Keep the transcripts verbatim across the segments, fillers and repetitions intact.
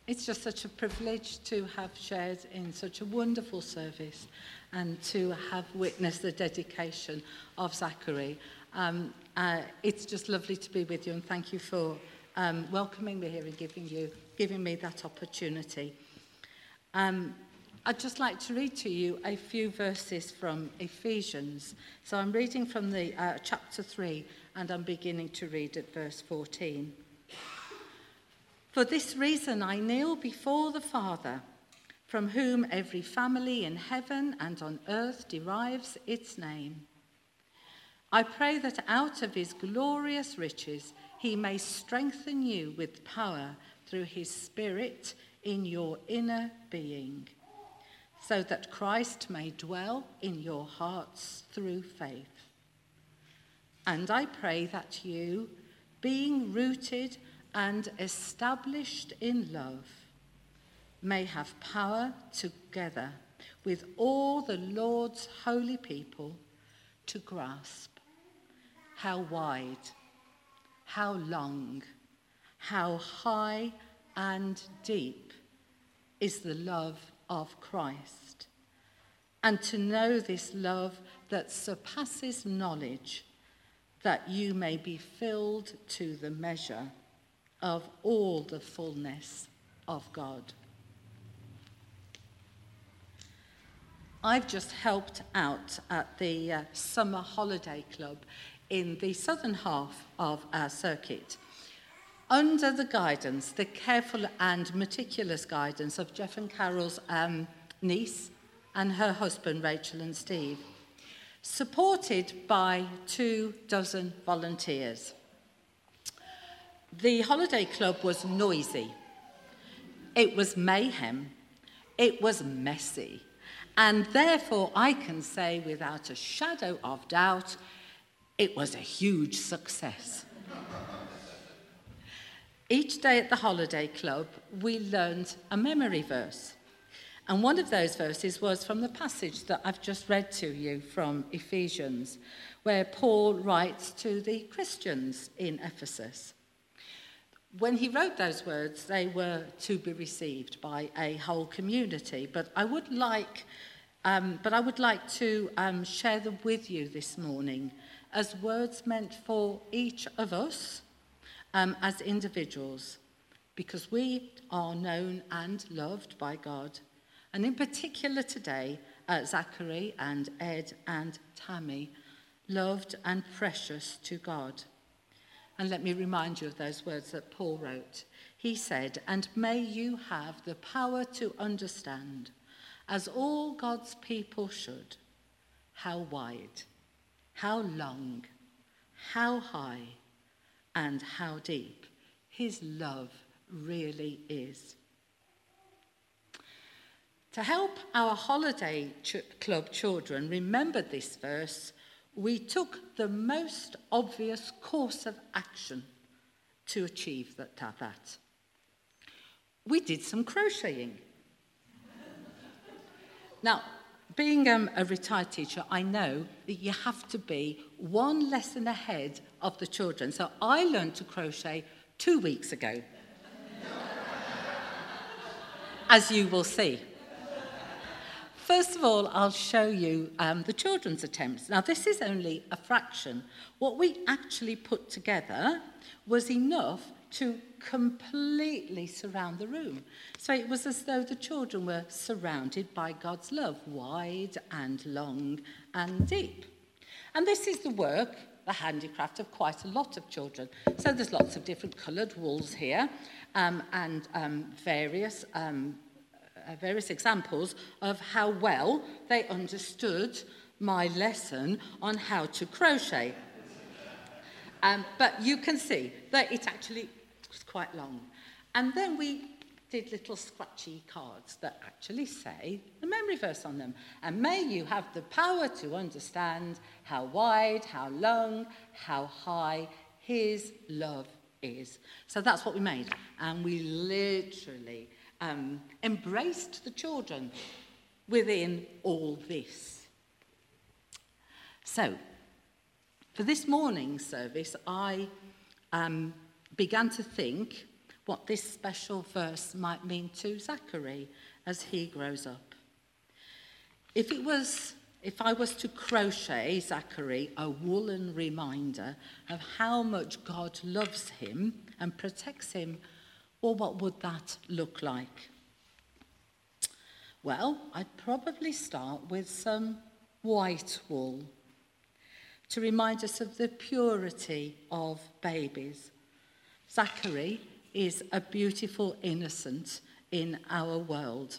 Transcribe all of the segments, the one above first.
It's just such a privilege to have shared in such a wonderful service and to have witnessed the dedication of Zachary. Um, uh, it's just lovely to be with you, and thank you for um, welcoming me here and giving you giving me that opportunity. Um, I'd just like to read to you a few verses from Ephesians. So I'm reading from the uh, chapter three, and I'm beginning to read at verse fourteen. For this reason I kneel before the Father, from whom every family in heaven and on earth derives its name. I pray that out of his glorious riches he may strengthen you with power through his Spirit in your inner being, so that Christ may dwell in your hearts through faith. And I pray that you, being rooted and established in love, may have power together with all the Lord's holy people to grasp how wide, how long, how high and deep is the love of Christ, and to know this love that surpasses knowledge, that you may be filled to the measure of all the fullness of God. I've just helped out at the uh, Summer Holiday Club in the southern half of our circuit, under the guidance, the careful and meticulous guidance of Jeff and Carol's um, niece and her husband, Rachel and Steve, supported by two dozen volunteers. The holiday club was noisy, it was mayhem, it was messy, and therefore I can say without a shadow of doubt, it was a huge success. Each day at the holiday club, we learned a memory verse, and one of those verses was from the passage that I've just read to you from Ephesians, where Paul writes to the Christians in Ephesus. When he wrote those words, they were to be received by a whole community. But I would like, um, but I would like to um, share them with you this morning as words meant for each of us um, as individuals, because we are known and loved by God. And in particular today, uh, Zachary and Ed and Tammy, loved and precious to God. And let me remind you of those words that Paul wrote. He said, "And may you have the power to understand, as all God's people should, how wide, how long, how high, and how deep his love really is." To help our holiday ch- club children remember this verse, we took the most obvious course of action to achieve that. that. We did some crocheting. Now, being um, a retired teacher, I know that you have to be one lesson ahead of the children. So I learned to crochet two weeks ago, as you will see. First of all, I'll show you um, the children's attempts. Now, this is only a fraction. What we actually put together was enough to completely surround the room. So it was as though the children were surrounded by God's love, wide and long and deep. And this is the work, the handicraft of quite a lot of children. So there's lots of different coloured wools here um, and um, various um Uh, various examples of how well they understood my lesson on how to crochet. Um, but you can see that it actually was quite long. And then we did little scratchy cards that actually say the memory verse on them. And may you have the power to understand how wide, how long, how high his love is. So that's what we made. And we literally Um, embraced the children within all this. So, for this morning's service, I um, began to think, what this special verse might mean to Zachary as he grows up. If it was, if I was to crochet Zachary a woolen reminder of how much God loves him and protects him, well, what would that look like? Well, I'd probably start with some white wool to remind us of the purity of babies. Zachary is a beautiful innocent in our world,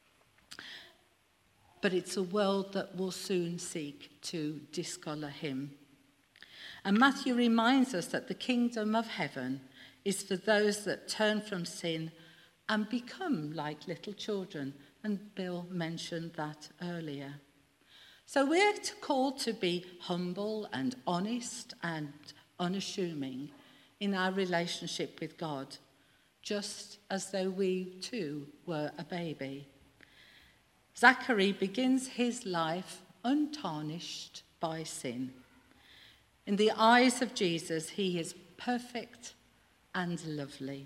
but it's a world that will soon seek to discolour him. And Matthew reminds us that the kingdom of heaven is for those that turn from sin and become like little children, and Bill mentioned that earlier. So we're called to be humble and honest and unassuming in our relationship with God, just as though we too were a baby. Zachary begins his life untarnished by sin. In the eyes of Jesus, he is perfect and lovely.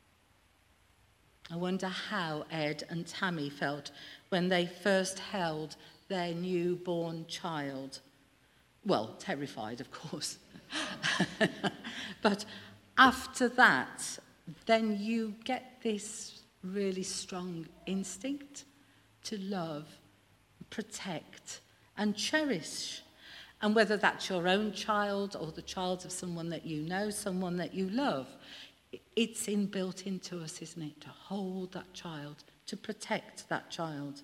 I wonder how Ed and Tammy felt when they first held their newborn child. Well, terrified, of course. But after that, then you get this really strong instinct to love, protect, and cherish. And whether that's your own child or the child of someone that you know, someone that you love, it's inbuilt into us, isn't it? To hold that child, to protect that child.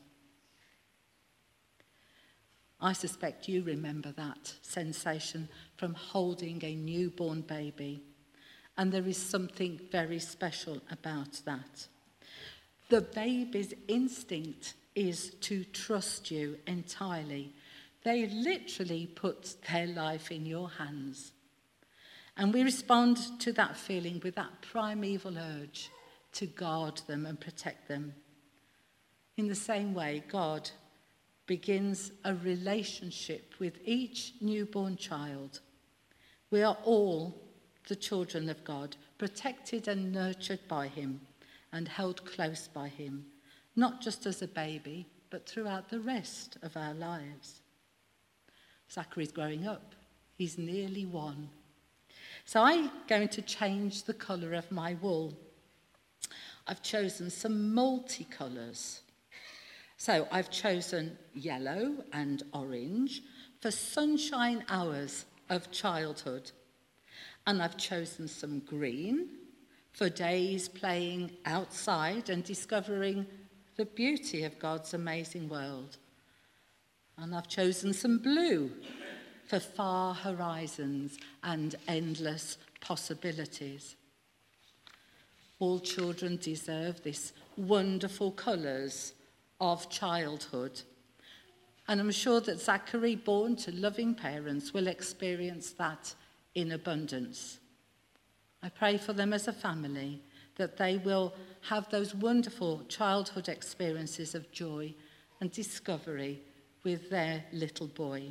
I suspect you remember that sensation from holding a newborn baby. And there is something very special about that. The baby's instinct is to trust you entirely. They literally put their life in your hands. And we respond to that feeling with that primeval urge to guard them and protect them. In the same way, God begins a relationship with each newborn child. We are all the children of God, protected and nurtured by him and held close by him, not just as a baby, but throughout the rest of our lives. Zachary's growing up. He's nearly one. So I'm going to change the colour of my wool. I've chosen some multicolours. So I've chosen yellow and orange for sunshine hours of childhood. And I've chosen some green for days playing outside and discovering the beauty of God's amazing world. And I've chosen some blue for far horizons and endless possibilities. All children deserve this wonderful colours of childhood. And I'm sure that Zachary, born to loving parents, will experience that in abundance. I pray for them as a family, that they will have those wonderful childhood experiences of joy and discovery with their little boy.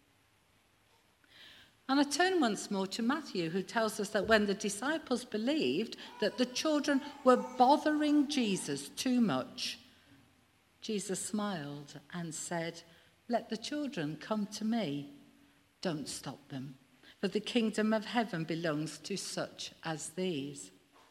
And I turn once more to Matthew, who tells us that when the disciples believed that the children were bothering Jesus too much, Jesus smiled and said, "Let the children come to me. Don't stop them, for the kingdom of heaven belongs to such as these."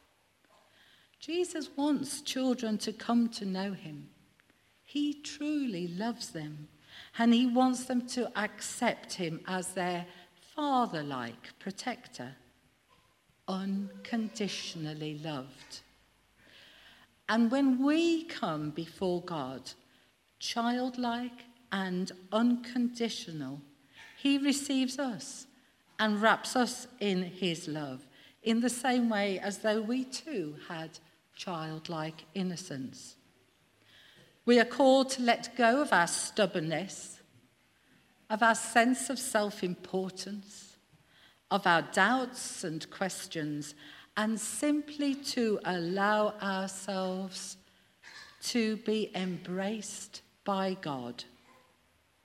Jesus wants children to come to know him. He truly loves them, and he wants them to accept him as their father-like protector, unconditionally loved. And when we come before God, childlike and unconditional, he receives us and wraps us in his love, in the same way as though we too had childlike innocence. We are called to let go of our stubbornness, of our sense of self-importance, of our doubts and questions, and simply to allow ourselves to be embraced by God.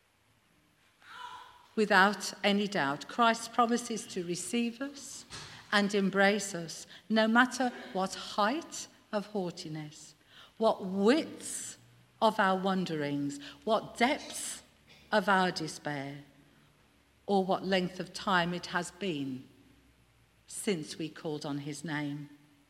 Without any doubt, Christ promises to receive us and embrace us, no matter what height of haughtiness, what widths of our wanderings, what depths of our despair, or what length of time it has been since we called on his name.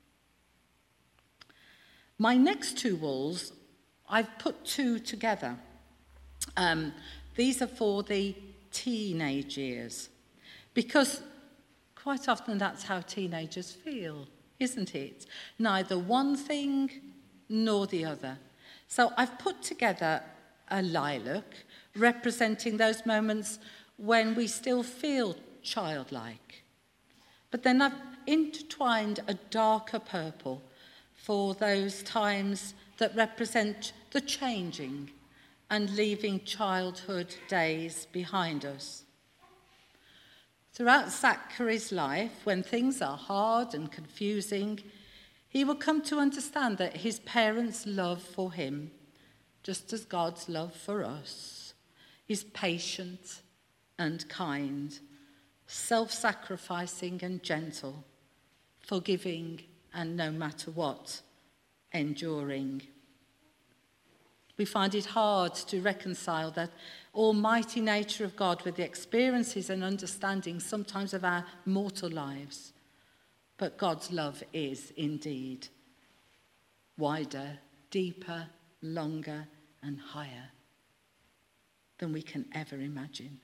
My next two walls, I've put two together. Um, these are for the teenage years, because quite often that's how teenagers feel, isn't it? Neither one thing nor the other. So I've put together a lilac representing those moments when we still feel childlike. But then I've intertwined a darker purple for those times that represent the changing and leaving childhood days behind us. Throughout Zachary's life, when things are hard and confusing, he will come to understand that his parents' love for him, just as God's love for us, is patient and kind, self-sacrificing and gentle, forgiving and no matter what, enduring. We find it hard to reconcile that almighty nature of God with the experiences and understanding sometimes of our mortal lives. But God's love is indeed wider, deeper, longer, and higher than we can ever imagine.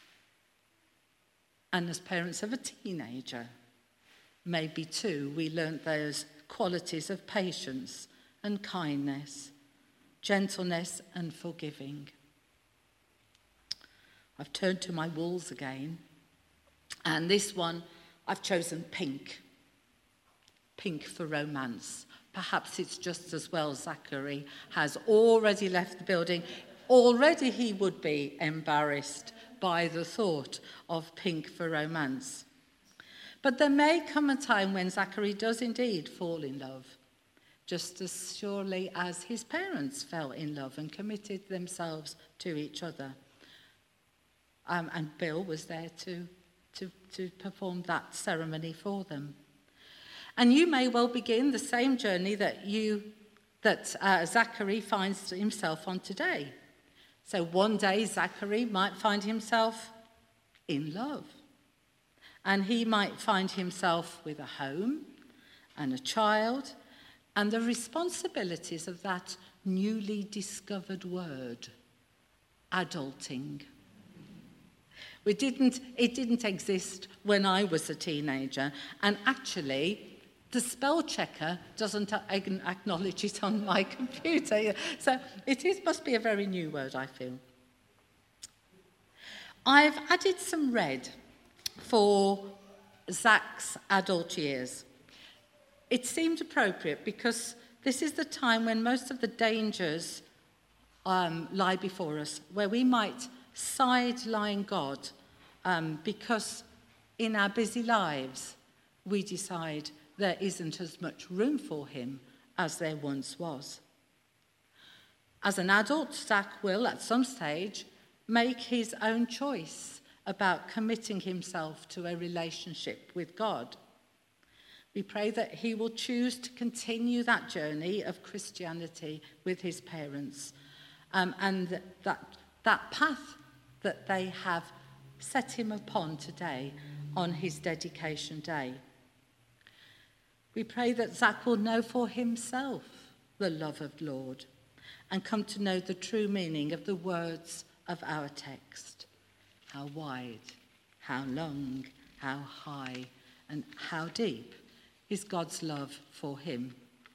And as parents of a teenager, maybe too, we learnt those qualities of patience and kindness, gentleness and forgiving. I've turned to my walls again, and this one I've chosen pink. Pink for romance. Perhaps it's just as well Zachary has already left the building. Already he would be embarrassed by the thought of pink for romance. But there may come a time when Zachary does indeed fall in love, just as surely as his parents fell in love and committed themselves to each other. Um, and Bill was there to, to, to perform that ceremony for them. And you may well begin the same journey that you that uh, Zachary finds himself on today. So one day Zachary might find himself in love. And he might find himself with a home and a child and the responsibilities of that newly discovered word, adulting. We didn't, it didn't exist when I was a teenager, and actually the spell checker doesn't acknowledge it on my computer. So it is, must be a very new word, I feel. I've added some red for Zach's adult years. It seemed appropriate because this is the time when most of the dangers um, lie before us, where we might sideline God um, because in our busy lives we decide there isn't as much room for him as there once was. As an adult, Zach will, at some stage, make his own choice about committing himself to a relationship with God. We pray that he will choose to continue that journey of Christianity with his parents, um, and that, that path that they have set him upon today on his dedication day. We pray that Zach will know for himself the love of the Lord and come to know the true meaning of the words of our text. How wide, how long, how high, and how deep is God's love for him.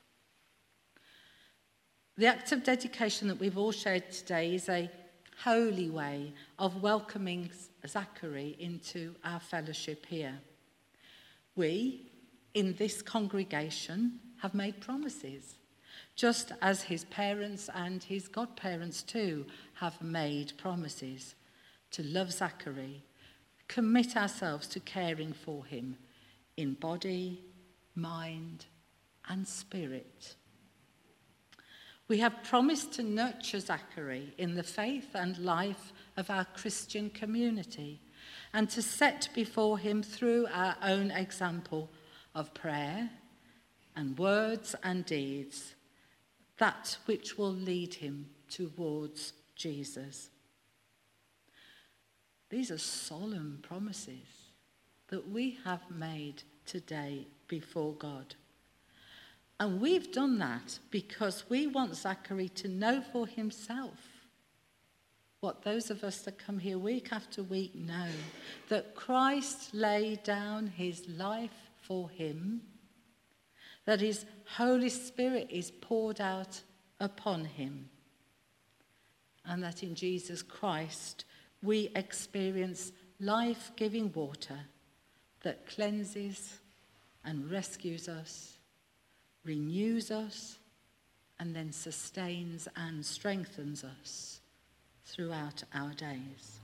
The act of dedication that we've all shared today is a holy way of welcoming Zachary into our fellowship here. We, in this congregation, have made promises, just as his parents and his godparents too have made promises to love Zachary, commit ourselves to caring for him in body, mind, and spirit. We have promised to nurture Zachary in the faith and life of our Christian community and to set before him through our own example of prayer and words and deeds, that which will lead him towards Jesus. These are solemn promises that we have made today before God. And we've done that because we want Zachary to know for himself what those of us that come here week after week know, that Christ laid down his life for him, that his Holy Spirit is poured out upon him, and that in Jesus Christ we experience life-giving water that cleanses and rescues us, renews us, and then sustains and strengthens us throughout our days.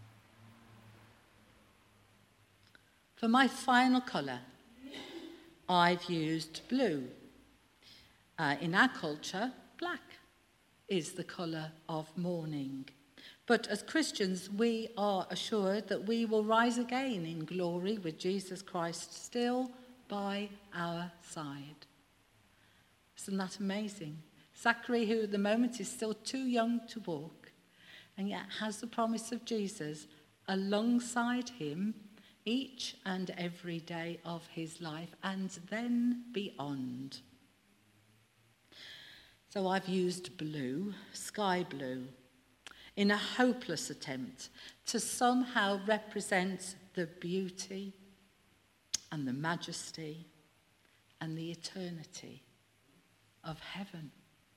For my final colour, I've used blue. Uh, in our culture, black is the colour of mourning. But as Christians, we are assured that we will rise again in glory with Jesus Christ still by our side. Isn't that amazing? Zachary, who at the moment is still too young to walk, and yet has the promise of Jesus alongside him each and every day of his life, and then beyond. So I've used blue, sky blue, in a hopeless attempt to somehow represent the beauty and the majesty and the eternity of heaven.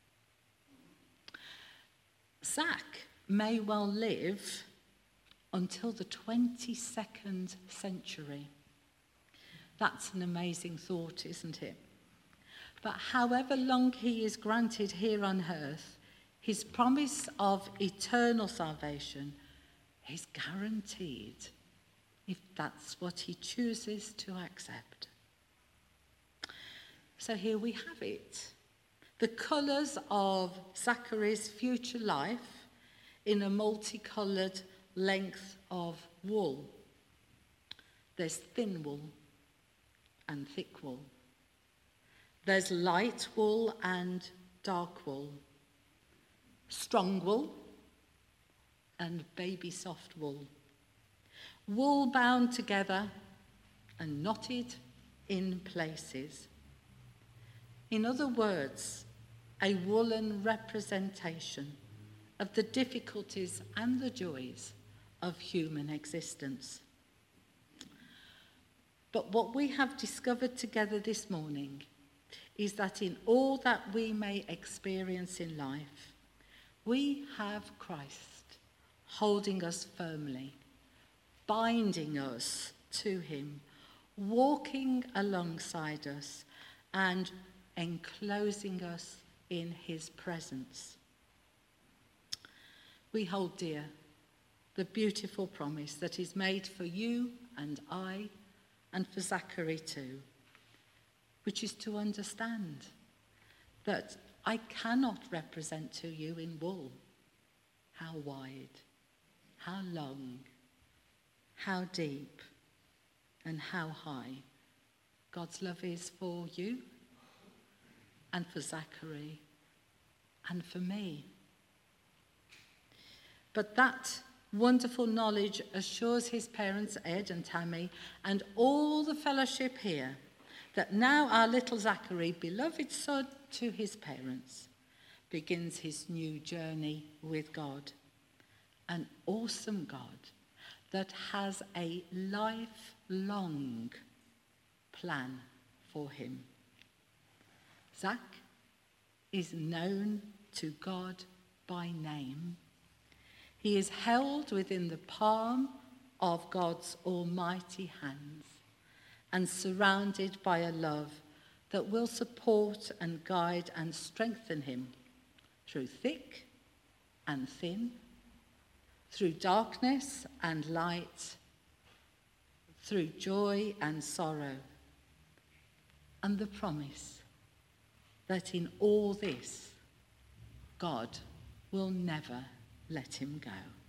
Zach may well live until the twenty-second century. That's an amazing thought, isn't it? But however long he is granted here on earth, his promise of eternal salvation is guaranteed if that's what he chooses to accept. So here we have it. The colours of Zachary's future life in a multicoloured length of wool. There's thin wool and thick wool. There's light wool and dark wool. Strong wool and baby soft wool. Wool bound together and knotted in places. In other words, a woolen representation of the difficulties and the joys of human existence. But what we have discovered together this morning is that in all that we may experience in life, we have Christ holding us firmly, binding us to him, walking alongside us, and enclosing us in his presence. We hold dear the beautiful promise that is made for you and I, and for Zachary too, which is to understand that I cannot represent to you in wool how wide, how long, how deep, and how high God's love is for you, and for Zachary, and for me. But that wonderful knowledge assures his parents, Ed and Tammy, and all the fellowship here, that now our little Zachary, beloved son to his parents, begins his new journey with God. An awesome God that has a lifelong plan for him. Zach is known to God by name. He is held within the palm of God's almighty hands and surrounded by a love that will support and guide and strengthen him through thick and thin, through darkness and light, through joy and sorrow, and the promise that in all this, God will never let him go.